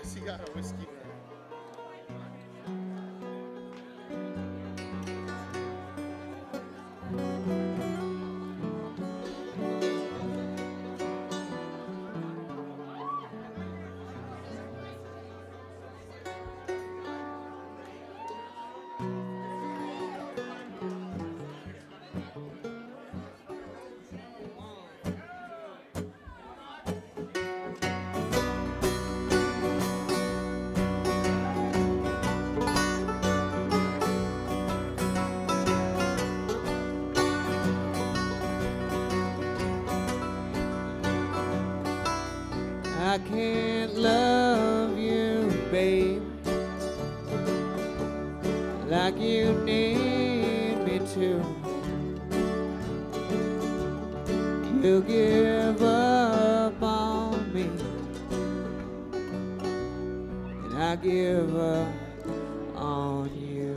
He got a whiskey. I can't love you, babe, like you need me to. You give up on me, and I give up on you.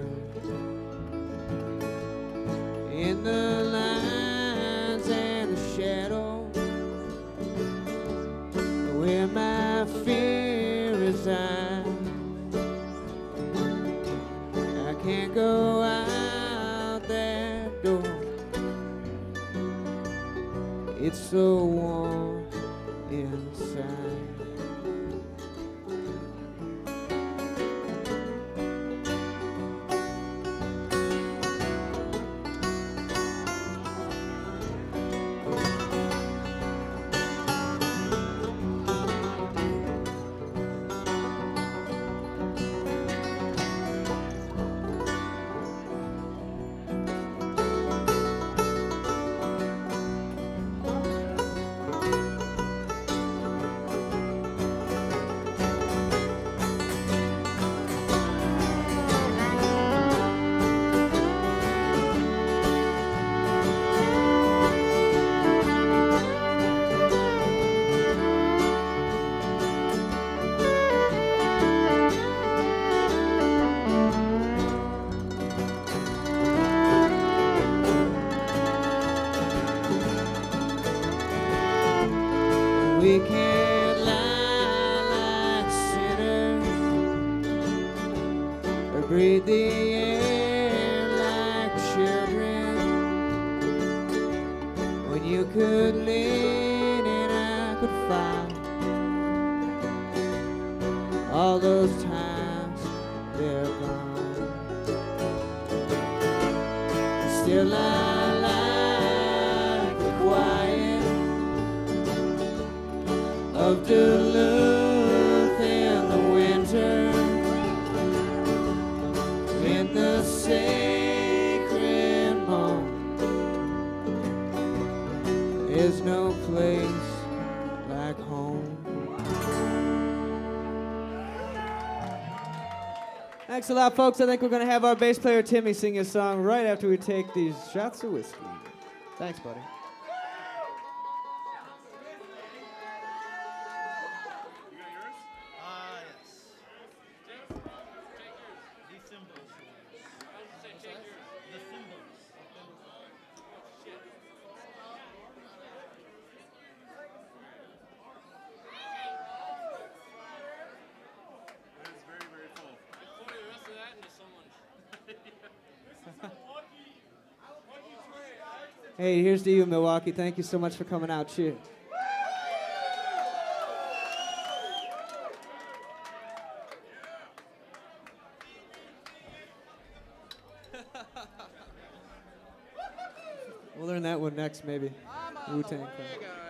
In the lines and the shadows, where my fear resides, I can't go out that door. It's so warm inside. We can't lie like sinners or breathe the air like children, when you could lean and I could fight. All those times they're gone. Still I like the quiet of Duluth in the winter, in the sacred moment. There's no place like home. Thanks a lot, folks. I think we're going to have our bass player Timmy sing a song right after we take these shots of whiskey. Thanks, buddy. Hey, here's to you, Milwaukee. Thank you so much for coming out. Cheers. We'll learn that one next, maybe. Wu-Tang Clan.